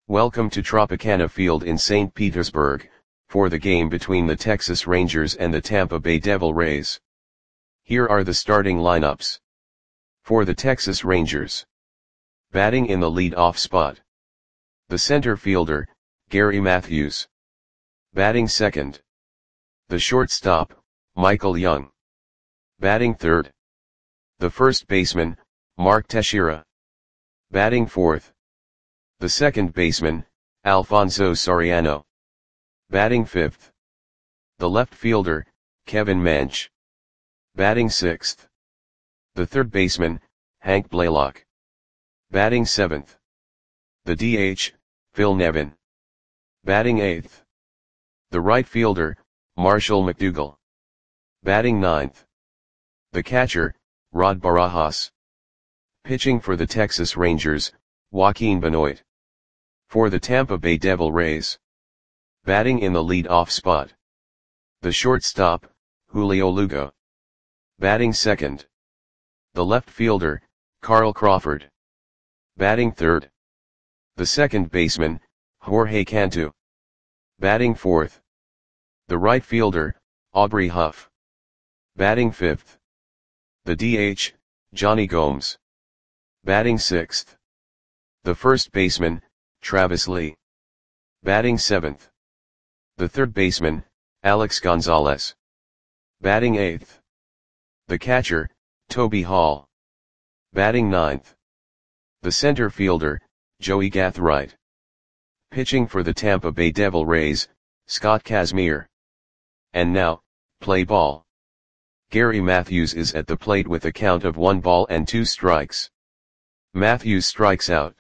Welcome to Tropicana Field in St. Petersburg, for the game between the Texas Rangers and the Tampa Bay Devil Rays. Here are the starting lineups. For the Texas Rangers. Batting in the lead-off spot. The center fielder, Gary Matthews. Batting second. The shortstop, Michael Young. Batting third. The first baseman, Mark Teixeira. Batting fourth. The second baseman, Alfonso Soriano. Batting fifth. The left fielder, Kevin Mench. Batting sixth. The third baseman, Hank Blaylock. Batting seventh. The DH, Phil Nevin. Batting eighth. The right fielder, Marshall McDougall. Batting ninth. The catcher, Rod Barajas. Pitching for the Texas Rangers, Joaquin Benoit. For the Tampa Bay Devil Rays. Batting in the lead-off spot. The shortstop, Julio Lugo. Batting second. The left fielder, Carl Crawford. Batting third. The second baseman, Jorge Cantu. Batting fourth. The right fielder, Aubrey Huff. Batting fifth. The DH, Johnny Gomes. Batting sixth. The first baseman, Travis Lee. Batting seventh. The third baseman, Alex Gonzalez. Batting eighth. The catcher, Toby Hall. Batting ninth. The center fielder, Joey Gathright. Pitching for the Tampa Bay Devil Rays, Scott Kazmir. And now, play ball. Gary Matthews is at the plate with a count of 1 ball and 2 strikes. Matthews strikes out.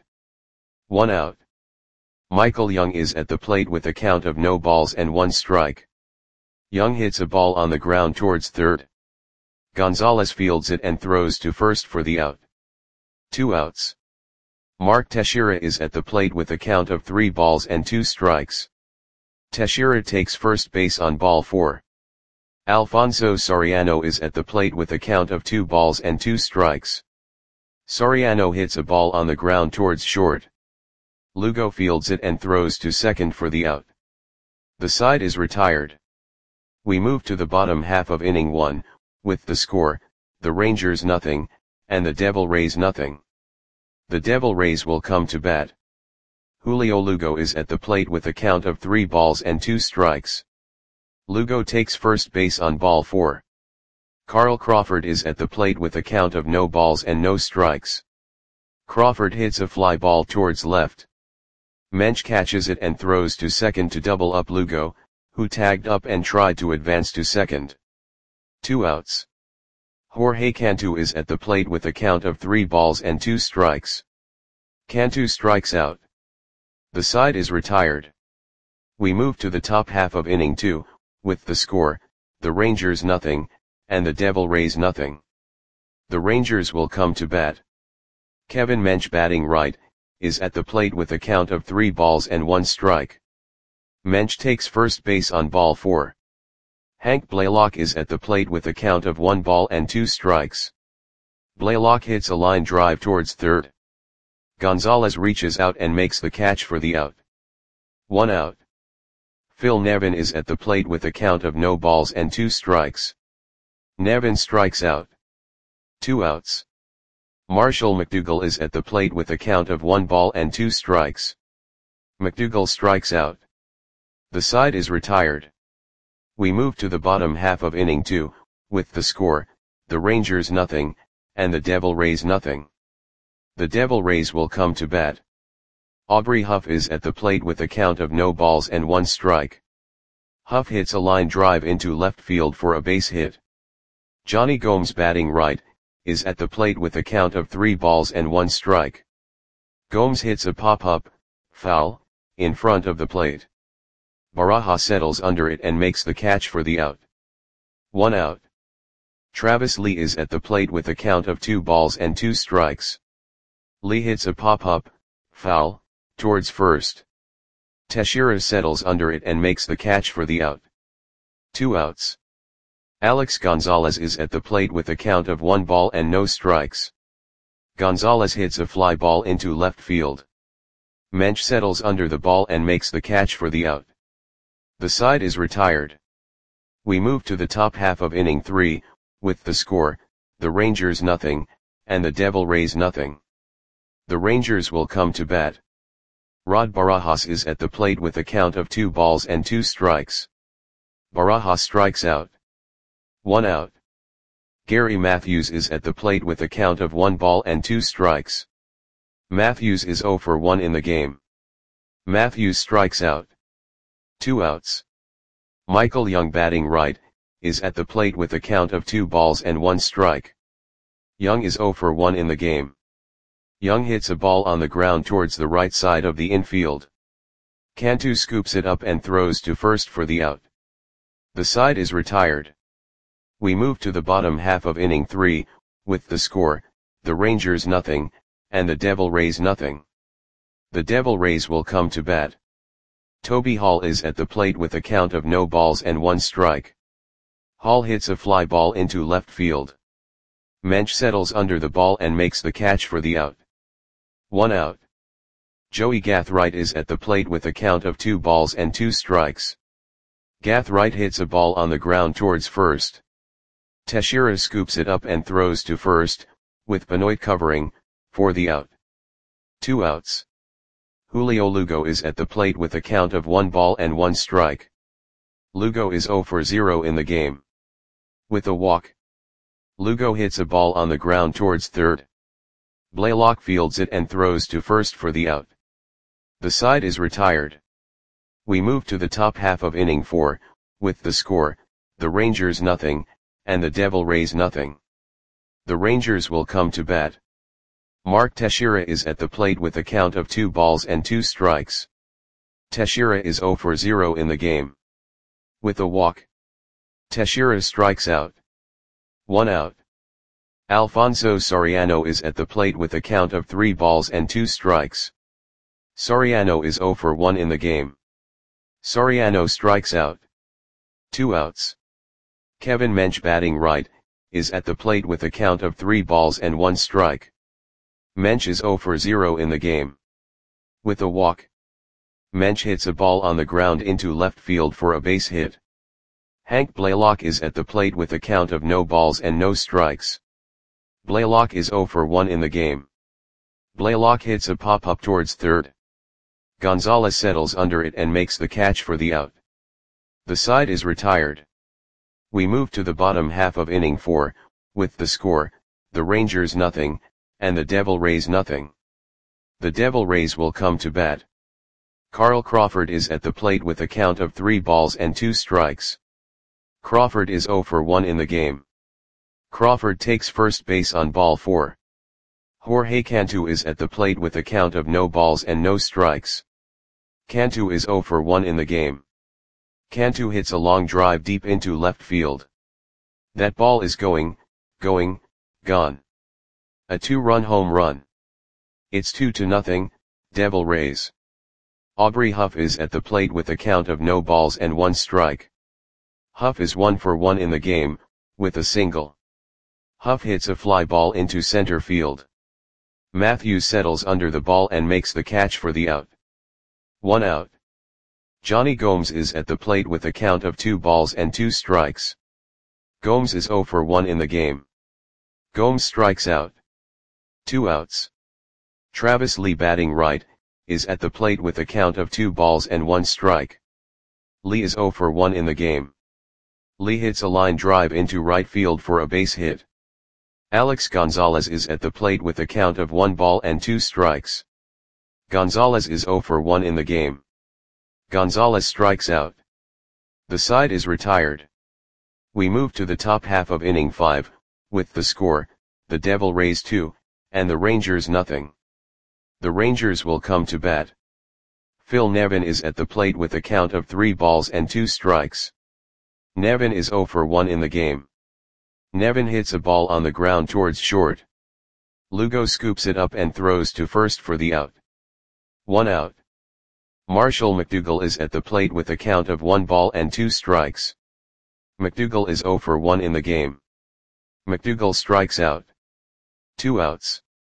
1 out. Michael Young is at the plate with a count of no balls and 1 strike. Young hits a ball on the ground towards third. Gonzalez fields it and throws to first for the out. 2 outs. Mark Teixeira is at the plate with a count of 3 balls and 2 strikes. Teixeira takes first base on ball 4. Alfonso Soriano is at the plate with a count of 2 balls and 2 strikes. Soriano hits a ball on the ground towards short. Lugo fields it and throws to second for the out. The side is retired. We move to the bottom half of inning 1, with the score, the Rangers nothing, and the Devil Rays nothing. The Devil Rays will come to bat. Julio Lugo is at the plate with a count of 3 balls and 2 strikes. Lugo takes first base on ball 4. Carl Crawford is at the plate with a count of no balls and no strikes. Crawford hits a fly ball towards left. Mench catches it and throws to second to double up Lugo, who tagged up and tried to advance to second. 2 outs. Jorge Cantu is at the plate with a count of 3 balls and 2 strikes. Cantu strikes out. The side is retired. We move to the top half of inning 2, with the score, the Rangers nothing, and the Devil Rays nothing. The Rangers will come to bat. Kevin Mench batting right, is at the plate with a count of 3 balls and 1 strike. Mench takes first base on ball 4. Hank Blaylock is at the plate with a count of 1 ball and 2 strikes. Blaylock hits a line drive towards third. Gonzalez reaches out and makes the catch for the out. 1 out. Phil Nevin is at the plate with a count of no balls and 2 strikes. Nevin strikes out. 2 outs. Marshall McDougall is at the plate with a count of 1 ball and 2 strikes. McDougall strikes out. The side is retired. We move to the bottom half of inning 2, with the score, the Rangers nothing, and the Devil Rays nothing. The Devil Rays will come to bat. Aubrey Huff is at the plate with a count of no balls and 1 strike. Huff hits a line drive into left field for a base hit. Johnny Gomes batting right, is at the plate with a count of 3 balls and 1 strike. Gomes hits a pop-up, foul, in front of the plate. Barajas settles under it and makes the catch for the out. 1 out. Travis Lee is at the plate with a count of 2 balls and 2 strikes. Lee hits a pop-up, foul, towards first. Teixeira settles under it and makes the catch for the out. 2 outs. Alex Gonzalez is at the plate with a count of 1 ball and no strikes. Gonzalez hits a fly ball into left field. Mensch settles under the ball and makes the catch for the out. The side is retired. We move to the top half of inning 3, with the score, the Rangers nothing, and the Devil Rays nothing. The Rangers will come to bat. Rod Barajas is at the plate with a count of 2 balls and 2 strikes. Barajas strikes out. 1 out. Gary Matthews is at the plate with a count of 1 ball and 2 strikes. Matthews is 0 for 1 in the game. Matthews strikes out. 2 outs. Michael Young batting right, is at the plate with a count of 2 balls and 1 strike. Young is 0 for 1 in the game. Young hits a ball on the ground towards the right side of the infield. Cantu scoops it up and throws to first for the out. The side is retired. We move to the bottom half of inning 3, with the score, the Rangers nothing, and the Devil Rays nothing. The Devil Rays will come to bat. Toby Hall is at the plate with a count of no balls and 1 strike. Hall hits a fly ball into left field. Mensch settles under the ball and makes the catch for the out. 1 out. Joey Gathright is at the plate with a count of 2 balls and 2 strikes. Gathright hits a ball on the ground towards first. Teixeira scoops it up and throws to first, with Benoit covering, for the out. 2 outs. Julio Lugo is at the plate with a count of 1 ball and 1 strike. Lugo is 0 for 0 in the game. With a walk. Lugo hits a ball on the ground towards third. Blaylock fields it and throws to first for the out. The side is retired. We move to the top half of inning 4, with the score, the Rangers nothing, and the Devil Rays nothing. The Rangers will come to bat. Mark Teixeira is at the plate with a count of 2 balls and 2 strikes. Teixeira is 0 for 0 in the game. With a walk. Teixeira strikes out. 1 out. Alfonso Soriano is at the plate with a count of 3 balls and 2 strikes. Soriano is 0 for 1 in the game. Soriano strikes out. 2 outs. Kevin Mensch batting right, is at the plate with a count of 3 balls and 1 strike. Mensch is 0 for 0 in the game. With a walk. Mensch hits a ball on the ground into left field for a base hit. Hank Blaylock is at the plate with a count of no balls and no strikes. Blaylock is 0 for 1 in the game. Blaylock hits a pop-up towards third. Gonzalez settles under it and makes the catch for the out. The side is retired. We move to the bottom half of inning 4, with the score, the Rangers nothing, and the Devil Rays nothing. The Devil Rays will come to bat. Carl Crawford is at the plate with a count of 3 balls and 2 strikes. Crawford is 0 for 1 in the game. Crawford takes first base on ball 4. Jorge Cantu is at the plate with a count of no balls and no strikes. Cantu is 0 for 1 in the game. Cantu hits a long drive deep into left field. That ball is gone. A 2-run home run. It's 2-0, Devil Rays. Aubrey Huff is at the plate with a count of no balls and 1 strike. Huff is 1 for 1 in the game, with a single. Huff hits a fly ball into center field. Matthews settles under the ball and makes the catch for the out. 1 out. Johnny Gomes is at the plate with a count of 2 balls and 2 strikes. Gomes is 0 for 1 in the game. Gomes strikes out. 2 outs. Travis Lee batting right, is at the plate with a count of 2 balls and 1 strike. Lee is 0 for 1 in the game. Lee hits a line drive into right field for a base hit. Alex Gonzalez is at the plate with a count of 1 ball and 2 strikes. Gonzalez is 0 for 1 in the game. Gonzalez strikes out. The side is retired. We move to the top half of inning 5, with the score, the Devil Rays 2, and the Rangers nothing. The Rangers will come to bat. Phil Nevin is at the plate with a count of 3 balls and 2 strikes. Nevin is 0 for 1 in the game. Nevin hits a ball on the ground towards short. Lugo scoops it up and throws to first for the out. 1 out. Marshall McDougall is at the plate with a count of 1 ball and 2 strikes. McDougall is 0 for 1 in the game. McDougall strikes out. 2 outs.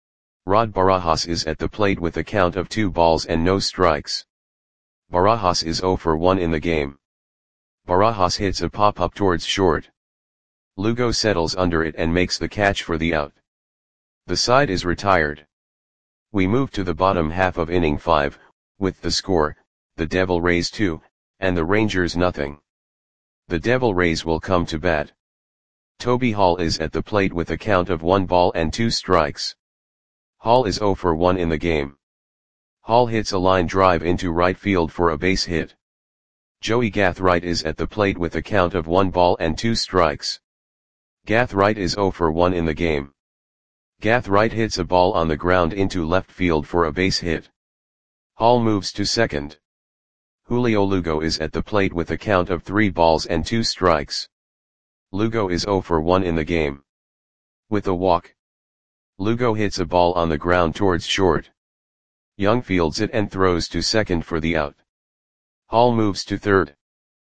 Rod Barajas is at the plate with a count of 2 balls and no strikes. Barajas is 0 for 1 in the game. Barajas hits a pop-up towards short. Lugo settles under it and makes the catch for the out. The side is retired. We move to the bottom half of inning 5, with the score, the Devil Rays 2, and the Rangers nothing. The Devil Rays will come to bat. Toby Hall is at the plate with a count of 1 ball and 2 strikes. Hall is 0 for 1 in the game. Hall hits a line drive into right field for a base hit. Joey Gathright is at the plate with a count of 1 ball and 2 strikes. Gathright is 0 for 1 in the game. Gathright hits a ball on the ground into left field for a base hit. Hall moves to second. Julio Lugo is at the plate with a count of 3 balls and 2 strikes. Lugo is 0 for 1 in the game. With a walk, Lugo hits a ball on the ground towards short. Young fields it and throws to second for the out. Hall moves to third.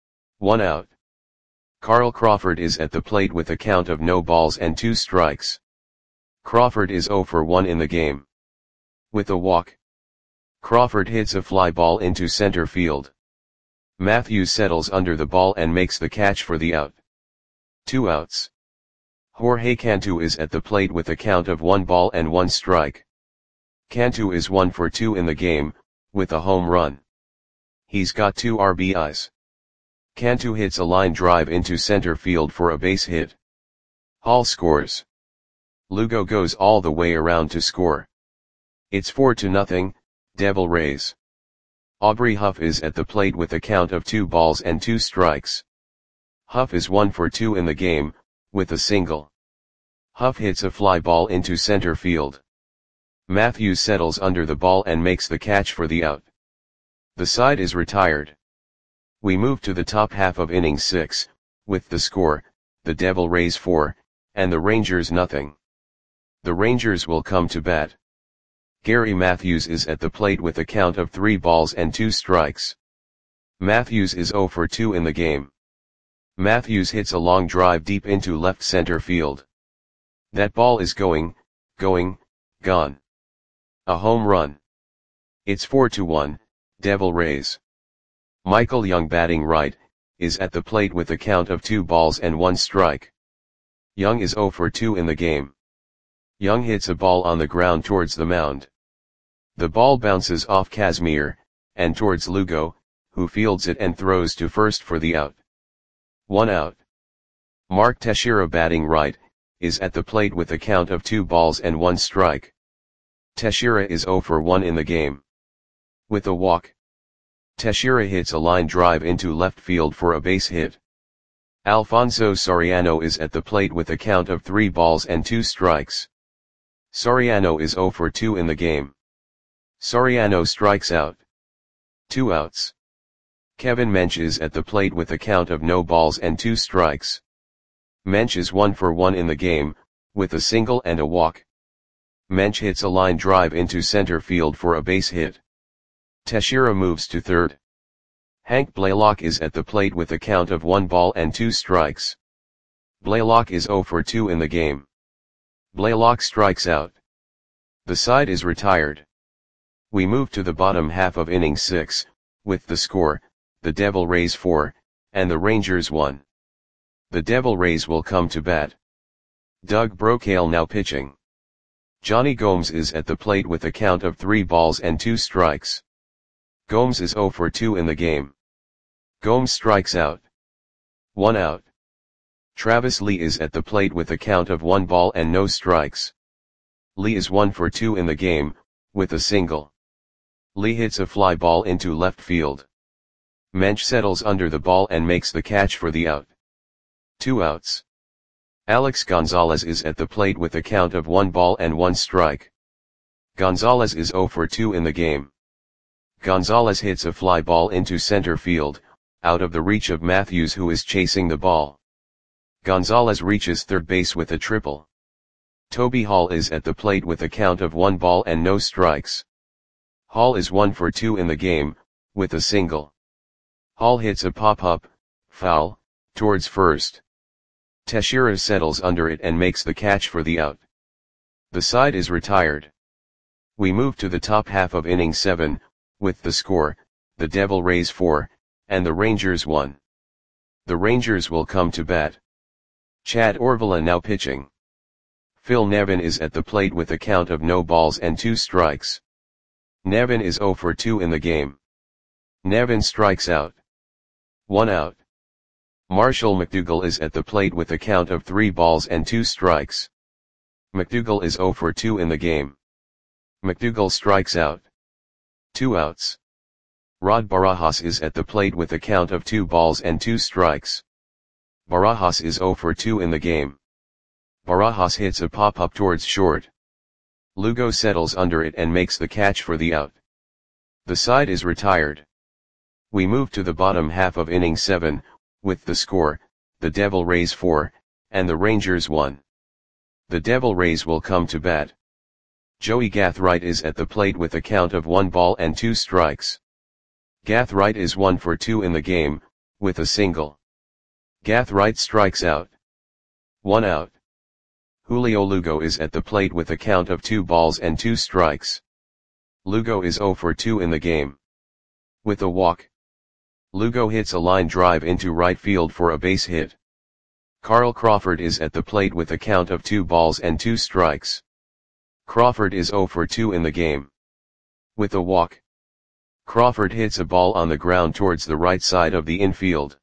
1 out. Carl Crawford is at the plate with a count of no balls and 2 strikes. Crawford is 0 for 1 in the game. With a walk, Crawford hits a fly ball into center field. Matthews settles under the ball and makes the catch for the out. 2 outs. Jorge Cantu is at the plate with a count of 1 ball and 1 strike. Cantu is 1 for 2 in the game, with a home run. He's got 2 RBIs. Cantu hits a line drive into center field for a base hit. Hall scores. Lugo goes all the way around to score. It's 4-0, Devil Rays. Aubrey Huff is at the plate with a count of 2 balls and 2 strikes. Huff is 1 for 2 in the game, with a single. Huff hits a fly ball into center field. Matthews settles under the ball and makes the catch for the out. The side is retired. We move to the top half of inning 6, with the score, the Devil Rays 4, and the Rangers nothing. The Rangers will come to bat. Gary Matthews is at the plate with a count of 3 balls and 2 strikes. Matthews is 0 for 2 in the game. Matthews hits a long drive deep into left center field. That ball is gone. A home run. It's 4-1, Devil Rays. Michael Young batting right, is at the plate with a count of 2 balls and 1 strike. Young is 0 for 2 in the game. Young hits a ball on the ground towards the mound. The ball bounces off Kazmir, and towards Lugo, who fields it and throws to first for the out. 1 out. Mark Teixeira batting right, is at the plate with a count of 2 balls and 1 strike. Teixeira is 0 for 1 in the game. With a walk, Teixeira hits a line drive into left field for a base hit. Alfonso Soriano is at the plate with a count of 3 balls and 2 strikes. Soriano is 0 for 2 in the game. Soriano strikes out. 2 outs. Kevin Mench is at the plate with a count of no balls and 2 strikes. Mench is 1 for 1 in the game, with a single and a walk. Mench hits a line drive into center field for a base hit. Teixeira moves to third. Hank Blaylock is at the plate with a count of 1 ball and 2 strikes. Blaylock is 0 for 2 in the game. Blaylock strikes out. The side is retired. We move to the bottom half of inning 6, with the score, the Devil Rays 4, and the Rangers 1. The Devil Rays will come to bat. Doug Brocail now pitching. Johnny Gomes is at the plate with a count of 3 balls and 2 strikes. Gomes is 0 for 2 in the game. Gomes strikes out. 1 out. Travis Lee is at the plate with a count of 1 ball and no strikes. Lee is 1 for 2 in the game, with a single. Lee hits a fly ball into left field. Mench settles under the ball and makes the catch for the out. 2 outs. Alex Gonzalez is at the plate with a count of 1 ball and 1 strike. Gonzalez is 0 for 2 in the game. Gonzalez hits a fly ball into center field, out of the reach of Matthews, who is chasing the ball. Gonzalez reaches third base with a triple. Toby Hall is at the plate with a count of 1 ball and no strikes. Hall is 1 for 2 in the game, with a single. Hall hits a pop-up, foul, towards first. Teixeira settles under it and makes the catch for the out. The side is retired. We move to the top half of inning 7, with the score, the Devil Rays 4, and the Rangers 1. The Rangers will come to bat. Chad Orvala now pitching. Phil Nevin is at the plate with a count of no balls and 2 strikes. Nevin is 0 for 2 in the game. Nevin strikes out. 1 out. Marshall McDougall is at the plate with a count of 3 balls and 2 strikes. McDougall is 0 for 2 in the game. McDougall strikes out. 2 outs. Rod Barajas is at the plate with a count of 2 balls and 2 strikes. Barajas is 0 for 2 in the game. Barajas hits a pop-up towards short. Lugo settles under it and makes the catch for the out. The side is retired. We move to the bottom half of inning 7, with the score, the Devil Rays 4, and the Rangers 1. The Devil Rays will come to bat. Joey Gathright is at the plate with a count of 1 ball and 2 strikes. Gathright is 1 for 2 in the game, with a single. Gathright strikes out. 1 out. Julio Lugo is at the plate with a count of 2 balls and 2 strikes. Lugo is 0 for 2 in the game. With a walk. Lugo hits a line drive into right field for a base hit. Carl Crawford is at the plate with a count of 2 balls and 2 strikes. Crawford is 0 for 2 in the game. With a walk. Crawford hits a ball on the ground towards the right side of the infield.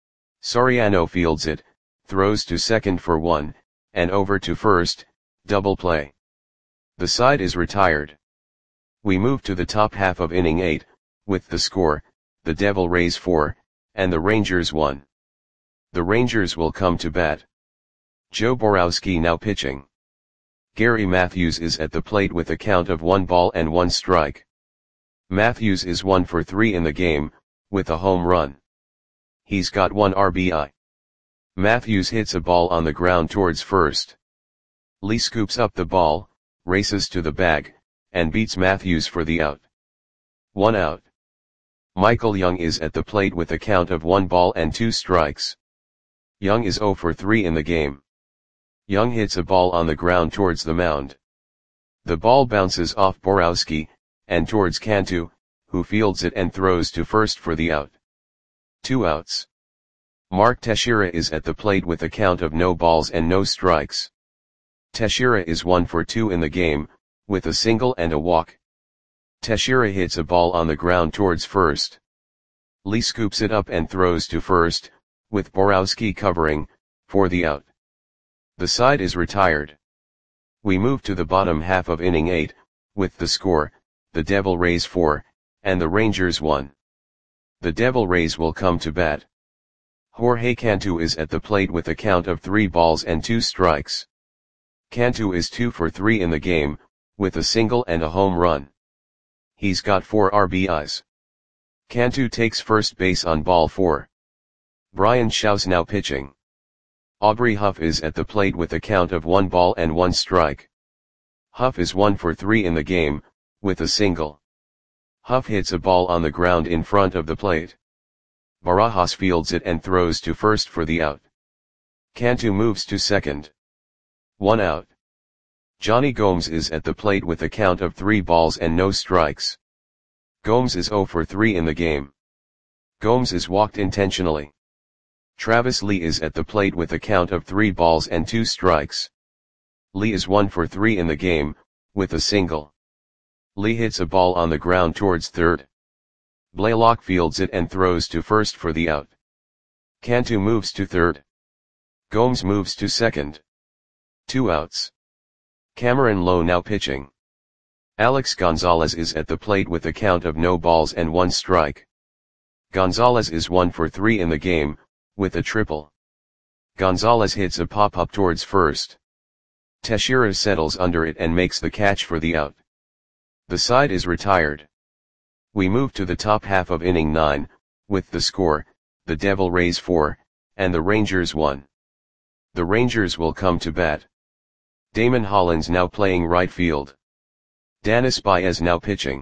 Soriano fields it, throws to second for 1, and over to first, double play. The side is retired. We move to the top half of inning 8, with the score, the Devil Rays 4, and the Rangers 1. The Rangers will come to bat. Joe Borowski now pitching. Gary Matthews is at the plate with a count of 1 ball and 1 strike. Matthews is 1 for 3 in the game, with a home run. He's got 1 RBI. Matthews hits a ball on the ground towards first. Lee scoops up the ball, races to the bag, and beats Matthews for the out. 1 out. Michael Young is at the plate with a count of 1 ball and 2 strikes. Young is 0 for 3 in the game. Young hits a ball on the ground towards the mound. The ball bounces off Borowski, and towards Cantu, who fields it and throws to first for the out. 2 outs. Mark Teixeira is at the plate with a count of no balls and no strikes. Teixeira is 1 for 2 in the game, with a single and a walk. Teixeira hits a ball on the ground towards first. Lee scoops it up and throws to first, with Borowski covering, for the out. The side is retired. We move to the bottom half of inning 8, with the score, the Devil Rays 4, and the Rangers 1. The Devil Rays will come to bat. Jorge Cantu is at the plate with a count of 3 balls and 2 strikes. Cantu is 2 for 3 in the game, with a single and a home run. He's got 4 RBIs. Cantu takes first base on ball 4. Brian Shouse now pitching. Aubrey Huff is at the plate with a count of 1 ball and 1 strike. Huff is 1 for 3 in the game, with a single. Huff hits a ball on the ground in front of the plate. Barajas fields it and throws to first for the out. Cantu moves to second. 1 out. Johnny Gomes is at the plate with a count of 3 balls and no strikes. Gomes is 0 for 3 in the game. Gomes is walked intentionally. Travis Lee is at the plate with a count of 3 balls and 2 strikes. Lee is 1 for 3 in the game, with a single. Lee hits a ball on the ground towards third. Blaylock fields it and throws to first for the out. Cantu moves to third. Gomes moves to second. 2 outs. Cameron Lowe now pitching. Alex Gonzalez is at the plate with a count of no balls and 1 strike. Gonzalez is 1 for 3 in the game, with a triple. Gonzalez hits a pop-up towards first. Teixeira settles under it and makes the catch for the out. The side is retired. We move to the top half of inning 9, with the score, the Devil Rays 4, and the Rangers 1. The Rangers will come to bat. Damon Hollins now playing right field. Danis Baez now pitching.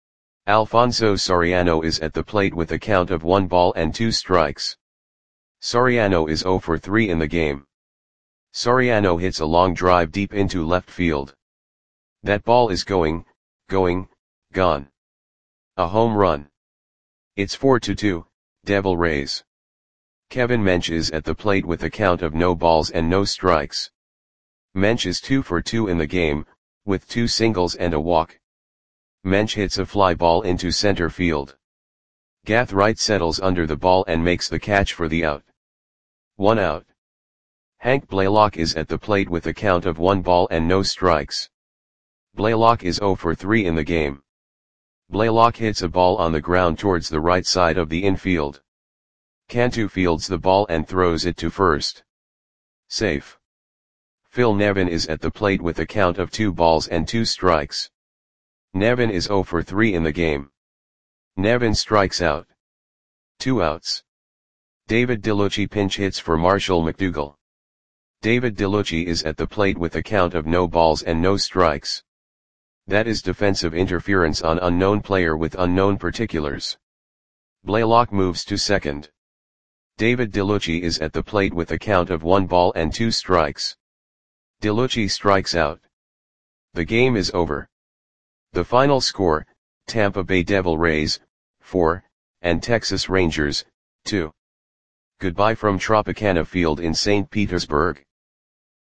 Alfonso Soriano is at the plate with a count of 1 ball and 2 strikes. Soriano is 0 for 3 in the game. Soriano hits a long drive deep into left field. That ball is going going, gone. A home run. It's 4-2, Devil Rays. Kevin Mench is at the plate with a count of no balls and no strikes. Mench is 2 for 2 in the game, with 2 singles and a walk. Mench hits a fly ball into center field. Gath Wright settles under the ball and makes the catch for the out. 1 out. Hank Blaylock is at the plate with a count of 1 ball and no strikes. Blaylock is 0 for 3 in the game. Blaylock hits a ball on the ground towards the right side of the infield. Cantu fields the ball and throws it to first. Safe. Phil Nevin is at the plate with a count of 2 balls and 2 strikes. Nevin is 0 for 3 in the game. Nevin strikes out. 2 outs. David DeLucci pinch hits for Marshall McDougall. David DeLucci is at the plate with a count of no balls and no strikes. That is defensive interference on unknown player with unknown particulars. Blaylock moves to second. David DeLucci is at the plate with a count of 1 ball and 2 strikes. DeLucci strikes out. The game is over. The final score, Tampa Bay Devil Rays, 4, and Texas Rangers, 2. Goodbye from Tropicana Field in St. Petersburg.